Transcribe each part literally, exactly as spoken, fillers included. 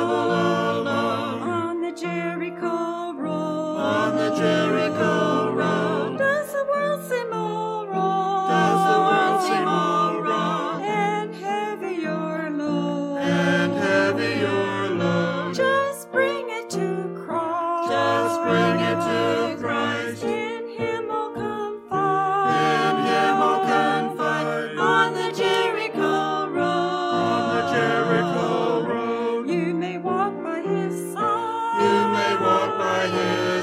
all alone. On the Jericho road, On the Jericho road, does the world seem all wrong? does the world seem all wrong? And heavy your load, And heavy your load. just bring it to Christ. Just bring it to Christ. In Him I'll confide. In Him I'll confide. On the Jericho road, On the Jericho road, you may walk by His side. you may walk by His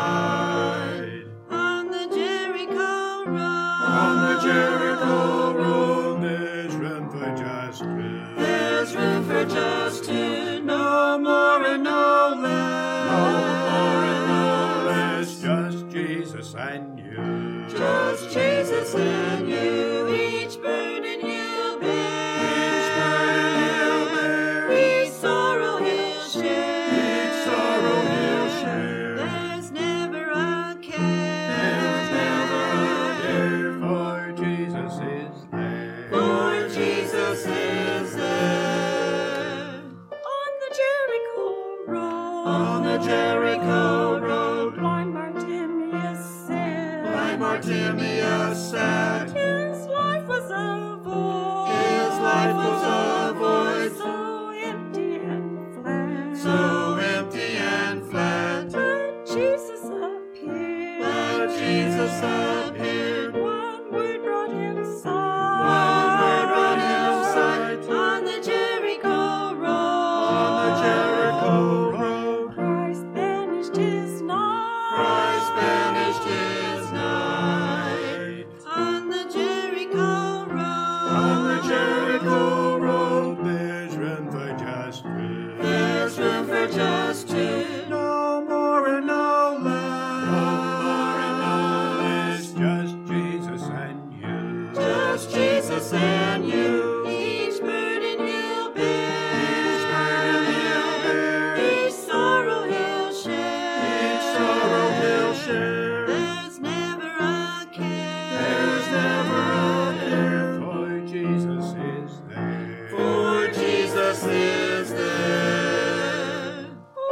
side. On the Jericho road, On the Jericho road, there's room for just two. there's room for just two, no more and no less. No more and no less, just Jesus and you. Just Jesus and you, each burden He'll bear. Each burden He'll bear. Each sorrow He'll share. Each sorrow He'll share. There's never a care. There's never a care, for Jesus is there. For Jesus is there. On the Jericho road, On the Jericho road, blind Bartimaeus sat. blind Bartimaeus sat. His life was a void. His life was a void. So empty and flat. So empty and flat. But Jesus appeared. But Jesus appeared. One word brought Him sight. One word brought Him sight. On the Jericho road. On the Jericho road, Christ banished His night. Christ banished His night. On the Jericho road. On the Jericho road, there's room for just two. There's room for just two. No more and no less. No more and no less, just Jesus and you. Just Jesus and you. Each burden He'll bear. Each burden He'll bear. Each sorrow He'll share. Each sorrow He'll share. There's never a care. There's never a care, for Jesus is there. For Jesus is there.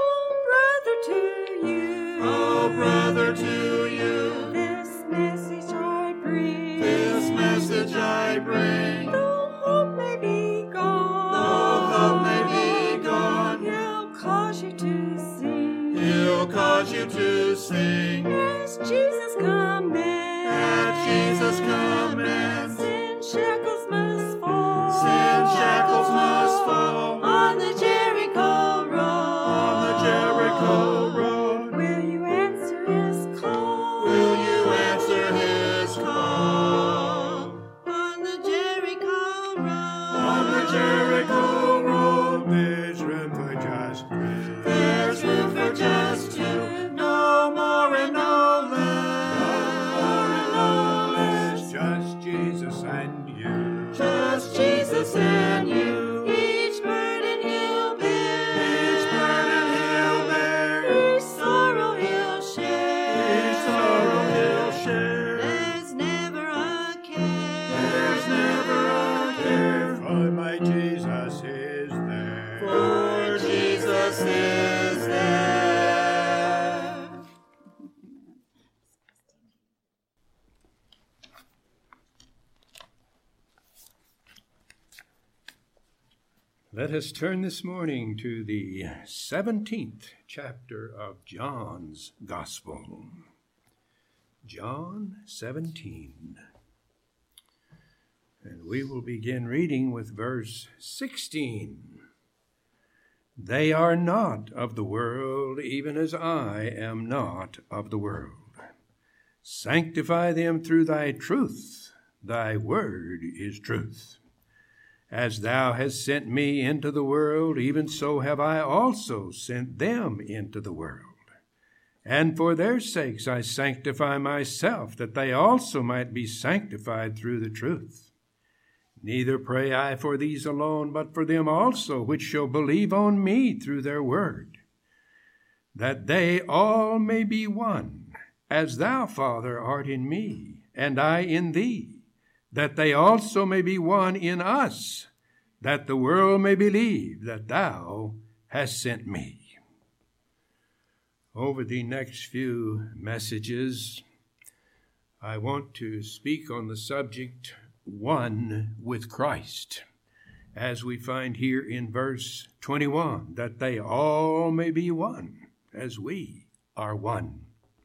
Oh, brother, to you. Oh, brother, to you, This message I bring. this message I bring. Though hope may be gone. Though hope may be gone, He'll cause you to sing. He'll cause you to sing. As Jesus commands. At Jesus' commands, Sin shackles must fall. sin shackles must fall. On the Jericho road. On the Jericho road, Will you answer His call? will you answer His call? On the Jericho road. On the Jericho road, there's room for just two. There's room for just two. No more and no less. No more and no less, just Jesus and you. Just Jesus and you. Each burden He'll bear. Each burden He'll bear. Each sorrow He'll share. Each sorrow He'll share. There's never a care. There's never a care, for my Jesus is there. For Jesus is there. Let us turn this morning to the seventeenth chapter of John's Gospel. John seventeen. And we will begin reading with verse sixteen. They are not of the world, even as I am not of the world. Sanctify them through thy truth. Thy word is truth. As thou hast sent me into the world, even so have I also sent them into the world. And for their sakes I sanctify myself, that they also might be sanctified through the truth. Neither pray I for these alone, but for them also which shall believe on me through their word, that they all may be one, as thou, Father, art in me, and I in thee, that they also may be one in us, that the world may believe that thou has sent me. Over the next few messages, I want to speak on the subject, one with Christ, as we find here in verse twenty-one, that they all may be one, as we are one.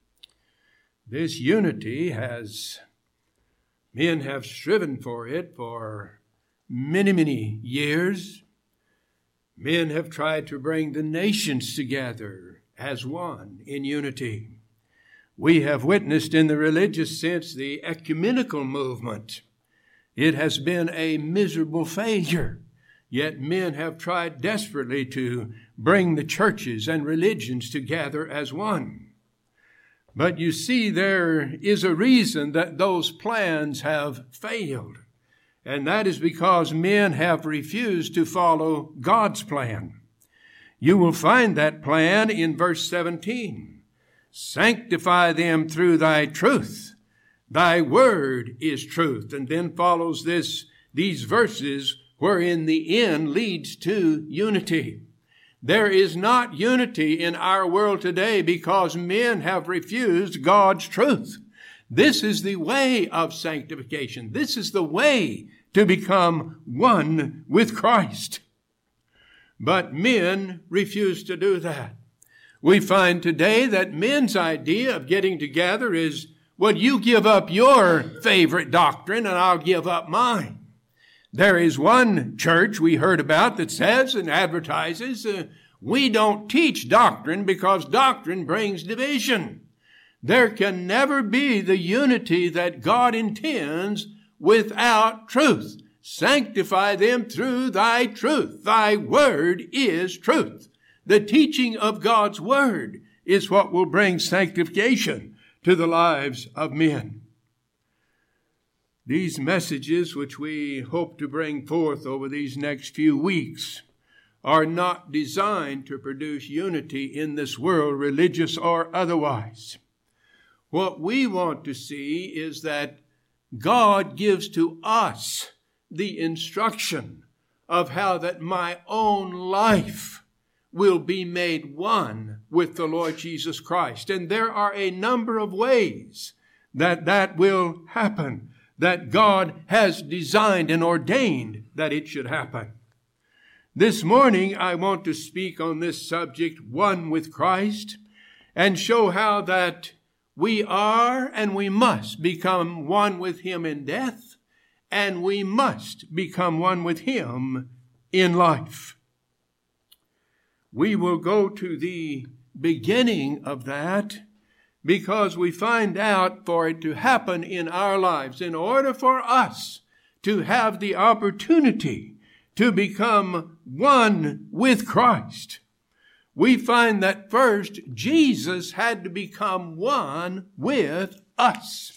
This unity has, men have striven for it for many, many years. Men have tried to bring the nations together as one in unity. We have witnessed in the religious sense the ecumenical movement. It has been a miserable failure, yet men have tried desperately to bring the churches and religions together as one. But you see, there is a reason that those plans have failed, and that is because men have refused to follow God's plan. You will find that plan in verse seventeen. Sanctify them through thy truth. Thy word is truth. And then follows this, these verses wherein the end leads to unity. There is not unity in our world today because men have refused God's truth. This is the way of sanctification. This is the way to become one with Christ. But men refuse to do that. We find today that men's idea of getting together is, well, you give up your favorite doctrine and I'll give up mine. There is one church we heard about that says and advertises, uh, we don't teach doctrine because doctrine brings division. There can never be the unity that God intends without truth. Sanctify them through thy truth. Thy word is truth. The teaching of God's word is what will bring sanctification to the lives of men. These messages which we hope to bring forth over these next few weeks are not designed to produce unity in this world, religious or otherwise. What we want to see is that God gives to us the instruction of how that my own life will be made one with the Lord Jesus Christ. And there are a number of ways that that will happen, that God has designed and ordained that it should happen. This morning, I want to speak on this subject, one with Christ, and show how that we are and we must become one with him in death, and we must become one with him in life. We will go to the beginning of that because we find out for it to happen in our lives, in order for us to have the opportunity to become one with Christ, we find that first Jesus had to become one with us.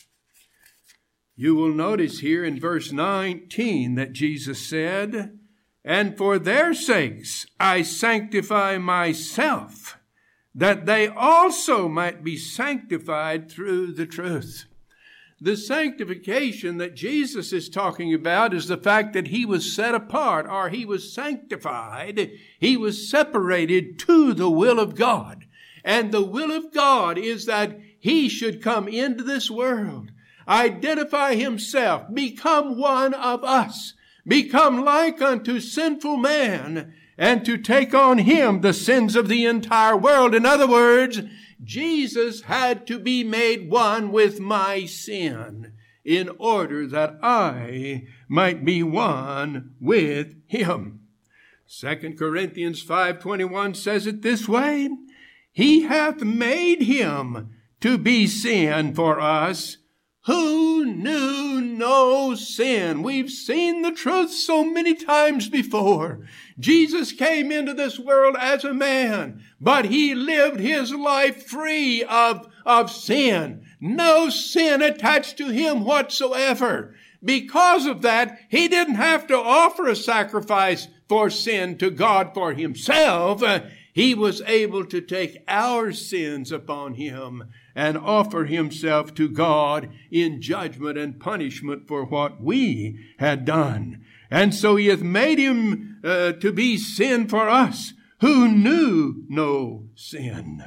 You will notice here in verse nineteen that Jesus said, and for their sakes I sanctify myself, that they also might be sanctified through the truth. The sanctification that Jesus is talking about is the fact that he was set apart, or he was sanctified. He was separated to the will of God. And the will of God is that he should come into this world, identify himself, become one of us, become like unto sinful man, and to take on him the sins of the entire world. In other words, Jesus had to be made one with my sin in order that I might be one with him. Second Corinthians five twenty-one says it this way, he hath made him to be sin for us who knew no sin. We've seen the truth so many times before. Jesus came into this world as a man, but he lived his life free of, of sin. No sin attached to him whatsoever. Because of that, he didn't have to offer a sacrifice for sin to God for himself. Uh, he was able to take our sins upon him and offer himself to God in judgment and punishment for what we had done. And so he hath made him uh, to be sin for us, who knew no sin.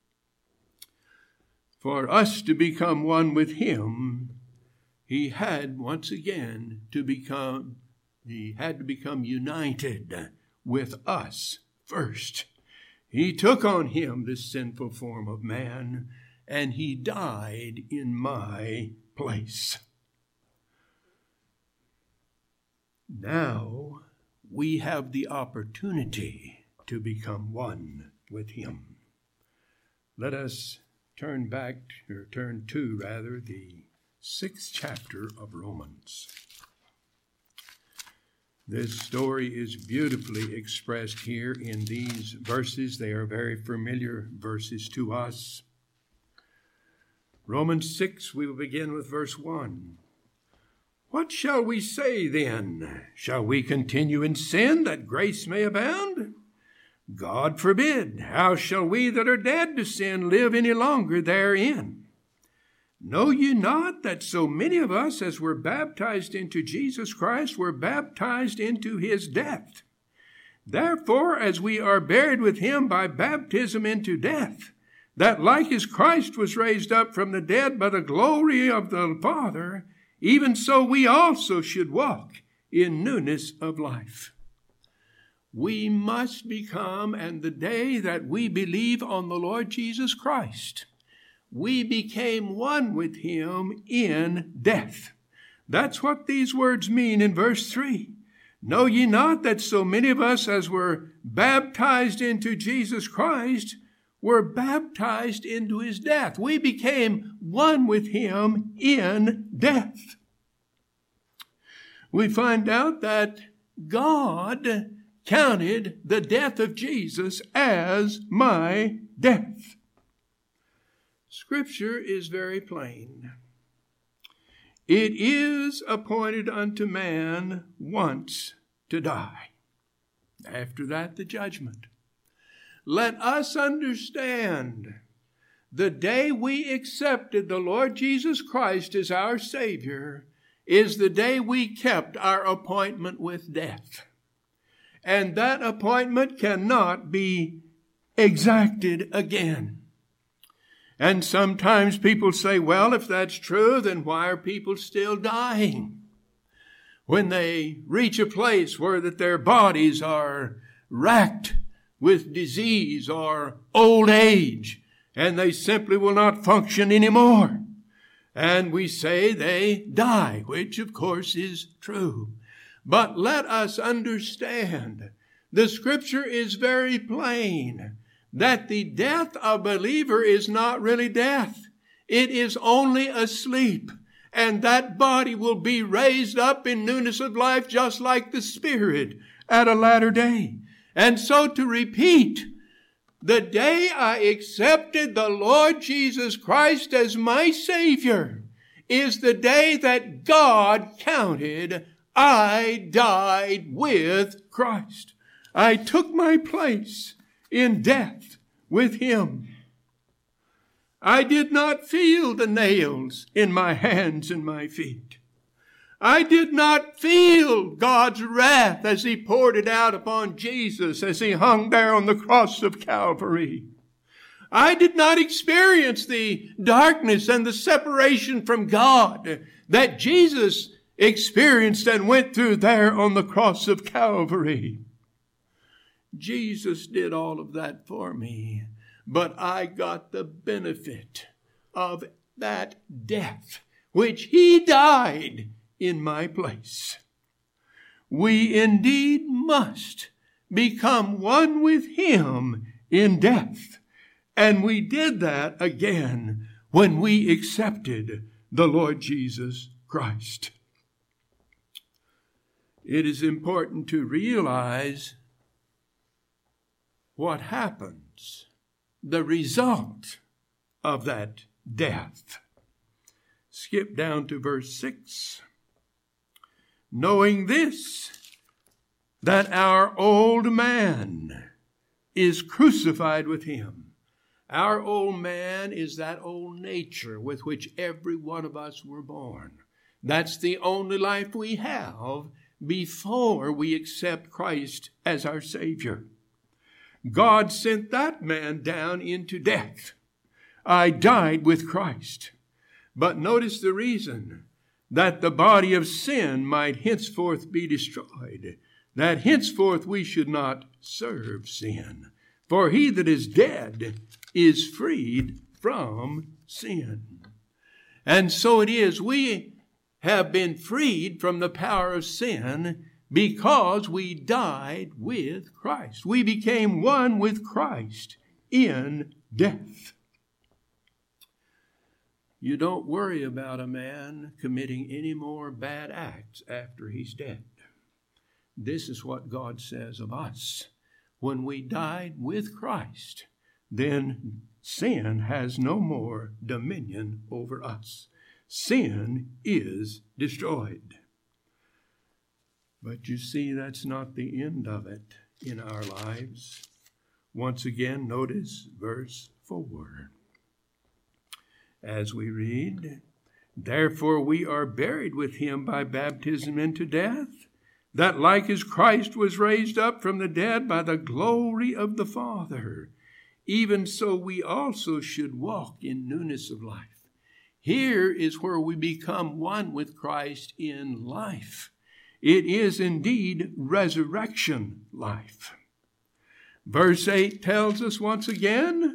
For us to become one with him, he had once again to become, he had to become united with us first. He took on him this sinful form of man, and he died in my place. Now we have the opportunity to become one with him. Let us turn back, or turn to, rather, the sixth chapter of Romans. This story is beautifully expressed here in these verses. They are very familiar verses to us. Romans six, we will begin with verse one. What shall we say then? Shall we continue in sin that grace may abound? God forbid. How shall we that are dead to sin live any longer therein? Know ye not that so many of us as were baptized into Jesus Christ were baptized into his death? Therefore, as we are buried with him by baptism into death, that like as Christ was raised up from the dead by the glory of the Father, even so we also should walk in newness of life. We must become, and the day that we believe on the Lord Jesus Christ, we became one with him in death. That's what these words mean in verse three. Know ye not that so many of us as were baptized into Jesus Christ were baptized into his death? We became one with him in death. We find out that God counted the death of Jesus as my death. Scripture is very plain. It is appointed unto man once to die. After that, the judgment. Let us understand the day we accepted the Lord Jesus Christ as our Savior is the day we kept our appointment with death. And that appointment cannot be exacted again. And sometimes people say, well, if that's true, then why are people still dying? When they reach a place where that their bodies are racked with disease or old age, and they simply will not function anymore. And we say they die, which of course is true. But let us understand, the Scripture is very plain that the death of a believer is not really death. It is only a sleep. And that body will be raised up in newness of life just like the Spirit at a latter day. And so to repeat, the day I accepted the Lord Jesus Christ as my Savior is the day that God counted I died with Christ. I took my place in death with him. I did not feel the nails in my hands and my feet. I did not feel God's wrath as he poured it out upon Jesus as he hung there on the cross of Calvary. I did not experience the darkness and the separation from God that Jesus experienced and went through there on the cross of Calvary. Jesus did all of that for me, but I got the benefit of that death, which he died in my place. We indeed must become one with him in death, and we did that again when we accepted the Lord Jesus Christ. It is important to realize what happens, the result of that death. Skip down to verse six. Knowing this, that our old man is crucified with him. Our old man is that old nature with which every one of us were born. That's the only life we have before we accept Christ as our Savior. God sent that man down into death. I died with Christ. But notice the reason: that the body of sin might henceforth be destroyed, that henceforth we should not serve sin. For he that is dead is freed from sin. And so it is, we have been freed from the power of sin because we died with Christ. We became one with Christ in death. You don't worry about a man committing any more bad acts after he's dead. This is what God says of us. When we died with Christ, then sin has no more dominion over us. Sin is destroyed. But you see, that's not the end of it in our lives. Once again, notice verse four. As we read, therefore we are buried with him by baptism into death, that like as Christ was raised up from the dead by the glory of the Father, even so we also should walk in newness of life. Here is where we become one with Christ in life. It is indeed resurrection life. Verse eight tells us once again,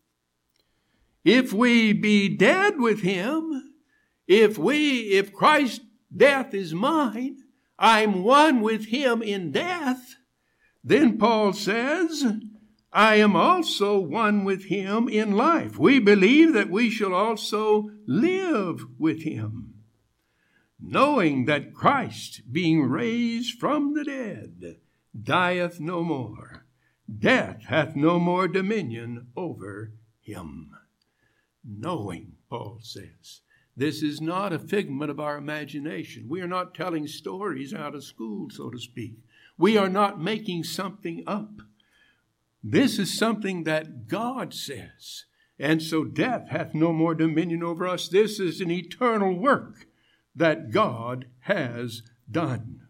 if we be dead with him, if we, if Christ's death is mine, I'm one with him in death, then Paul says, I am also one with him in life. We believe that we shall also live with him, knowing that Christ, being raised from the dead, dieth no more. Death hath no more dominion over him. Knowing, Paul says. This is not a figment of our imagination. We are not telling stories out of school, so to speak. We are not making something up. This is something that God says. And so death hath no more dominion over us. This is an eternal work that God has done.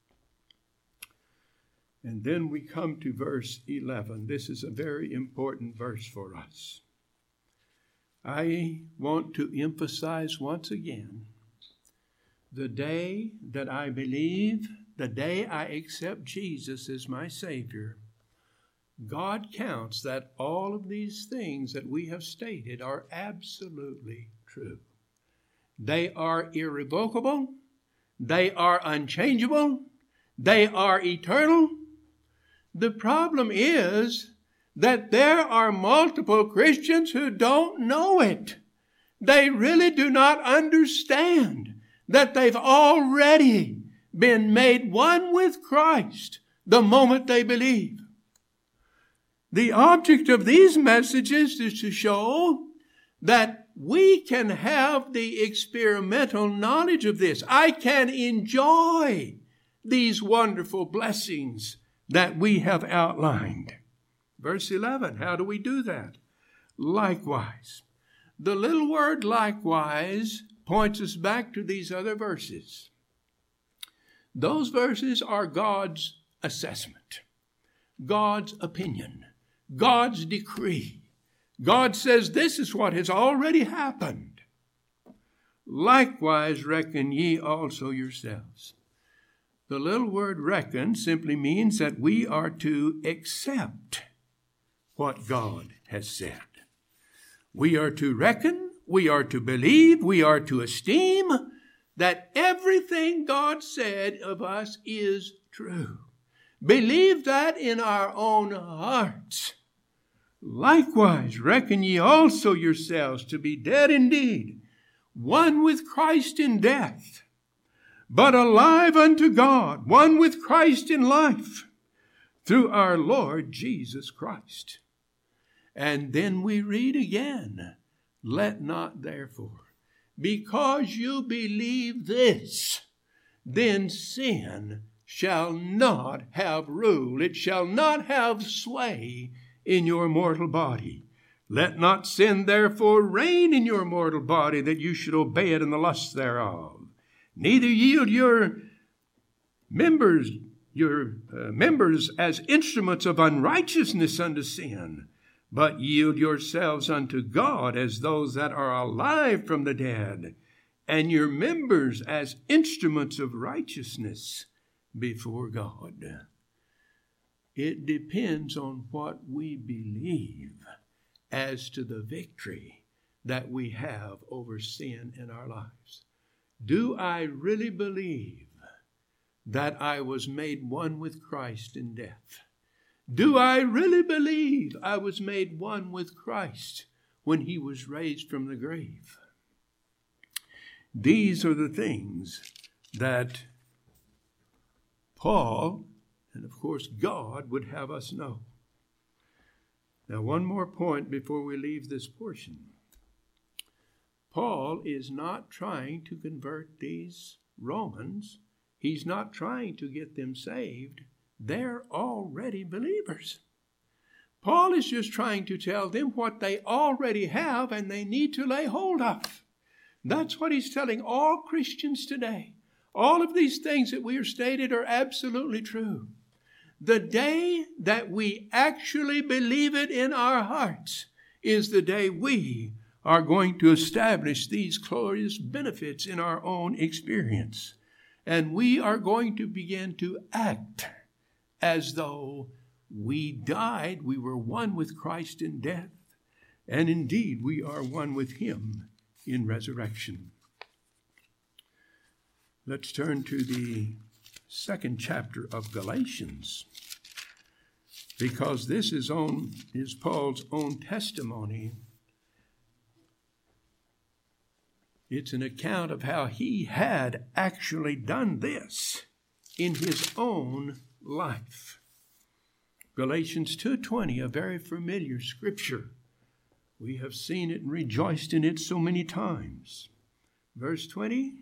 And then we come to verse eleven. This is a very important verse for us. I want to emphasize once again, the day that I believe, the day I accept Jesus as my Savior, God counts that all of these things that we have stated are absolutely true. They are irrevocable. They are unchangeable. They are eternal. The problem is that there are multiple Christians who don't know it. They really do not understand that they've already been made one with Christ the moment they believe. The object of these messages is to show that we can have the experimental knowledge of this. I can enjoy these wonderful blessings that we have outlined. Verse eleven, how do we do that? Likewise. The little word likewise points us back to these other verses. Those verses are God's assessment, God's opinion, God's decree. God says this is what has already happened. Likewise reckon ye also yourselves. The little word reckon simply means that we are to accept what God has said. We are to reckon, we are to believe, we are to esteem that everything God said of us is true. Believe that in our own hearts. Likewise, reckon ye also yourselves to be dead indeed, one with Christ in death, but alive unto God, one with Christ in life, through our Lord Jesus Christ. And then we read again, let not therefore, because you believe this, then sin shall not have rule. It shall not have sway in your mortal body. Let not sin therefore reign in your mortal body, that you should obey it in the lusts thereof. Neither yield your members, your uh, members as instruments of unrighteousness unto sin, but yield yourselves unto God as those that are alive from the dead, and your members as instruments of righteousness before God. It depends on what we believe as to the victory that we have over sin in our lives. Do I really believe that I was made one with Christ in death? Do I really believe I was made one with Christ when he was raised from the grave? These are the things that Paul, and of course God, would have us know. Now, one more point before we leave this portion. Paul is not trying to convert these Romans. He's not trying to get them saved. They're already believers. Paul is just trying to tell them what they already have and they need to lay hold of. That's what he's telling all Christians today. All of these things that we are stated are absolutely true. The day that we actually believe it in our hearts is the day we are going to establish these glorious benefits in our own experience. And we are going to begin to act as though we died, we were one with Christ in death, and indeed we are one with him in resurrection. Let's turn to the second chapter of Galatians, because this is, on, is Paul's own testimony. It's an account of how he had actually done this in his own life. Galatians two twenty, a very familiar scripture. We have seen it and rejoiced in it so many times. Verse twenty,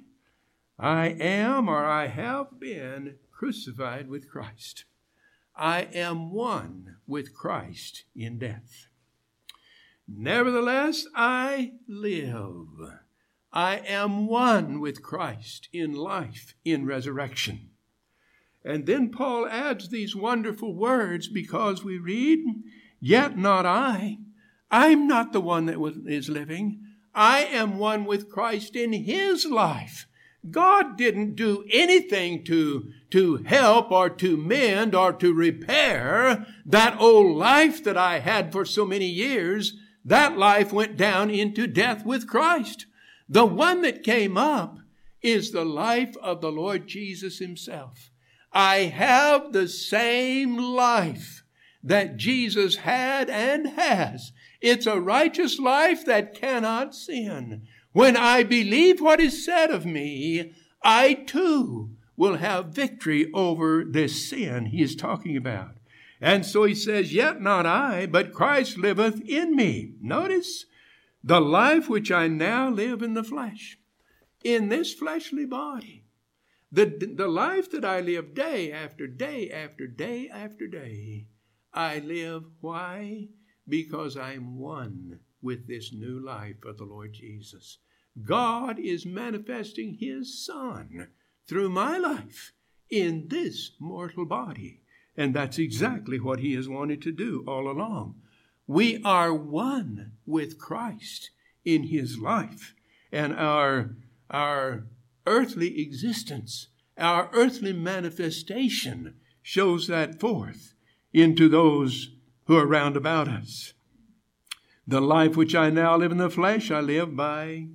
I am or I have been crucified with Christ. I am one with Christ in death. Nevertheless, I live. I am one with Christ in life, in resurrection. And then Paul adds these wonderful words because we read, yet not I. I'm not the one that is living. I am one with Christ in his life. God didn't do anything to, to help or to mend or to repair that old life that I had for so many years. That life went down into death with Christ. The one that came up is the life of the Lord Jesus himself. I have the same life that Jesus had and has. It's a righteous life that cannot sin. When I believe what is said of me, I too will have victory over this sin he is talking about. And so he says, yet not I, but Christ liveth in me. Notice, the life which I now live in the flesh, in this fleshly body. The, the life that I live day after day after day after day, I live. Why? Because I'm one with this new life of the Lord Jesus. God is manifesting his Son through my life in this mortal body. And that's exactly what he has wanted to do all along. We are one with Christ in his life. And our, our earthly existence, our earthly manifestation shows that forth into those who are round about us. The life which I now live in the flesh, I live by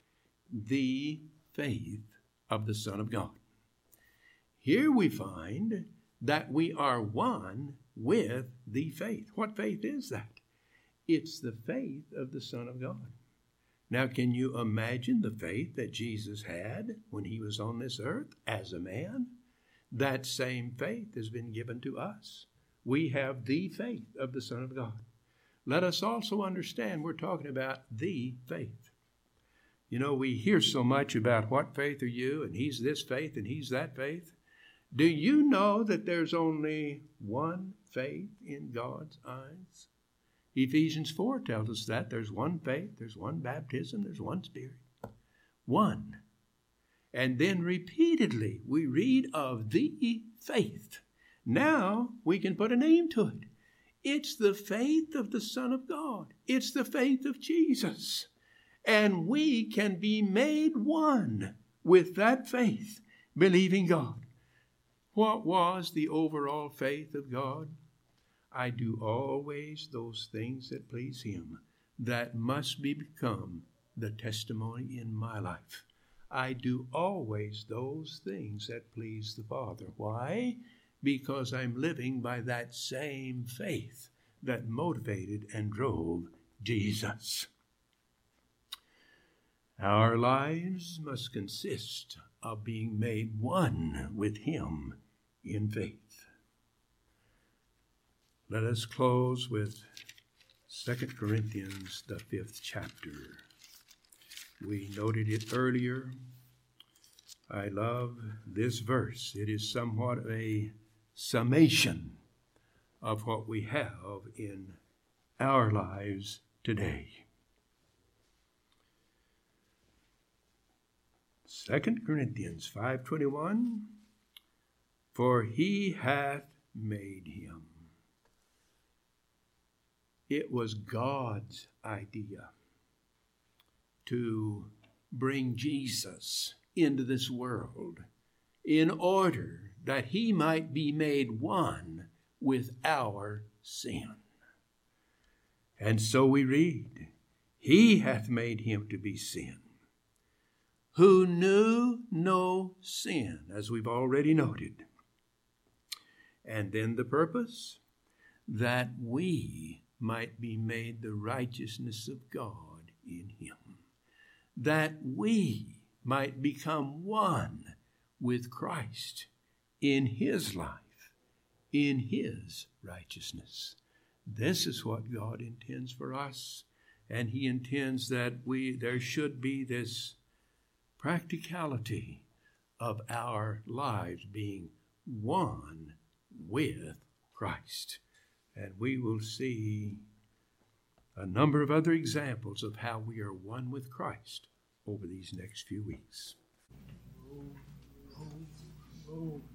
the faith of the Son of God. Here we find that we are one with the faith. What faith is that? It's the faith of the Son of God. Now, can you imagine the faith that Jesus had when he was on this earth as a man? That same faith has been given to us. We have the faith of the Son of God. Let us also understand we're talking about the faith. You know, we hear so much about what faith are you, and he's this faith and he's that faith. Do you know that there's only one faith in God's eyes? Ephesians four tells us that there's one faith, there's one baptism, there's one Spirit. One. And then repeatedly we read of the faith. Now we can put a name to it. It's the faith of the Son of God. It's the faith of Jesus. And we can be made one with that faith, believing God. What was the overall faith of God? I do always those things that please Him. That must be become the testimony in my life. I do always those things that please the Father. Why? Because I'm living by that same faith that motivated and drove Jesus. Our lives must consist of being made one with Him in faith. Let us close with Second Corinthians, the fifth chapter. We noted it earlier. I love this verse. It is somewhat a summation of what we have in our lives today. Second Corinthians five twenty-one, for He hath made Him. It was God's idea to bring Jesus into this world in order that He might be made one with our sin. And so we read, He hath made Him to be sin, who knew no sin, as we've already noted. And then the purpose, that we might be made the righteousness of God in Him, that we might become one with Christ in His life, in His righteousness. This is what God intends for us, and He intends that we there should be this practicality of our lives being one with Christ. And we will see a number of other examples of how we are one with Christ over these next few weeks. Oh, oh, oh.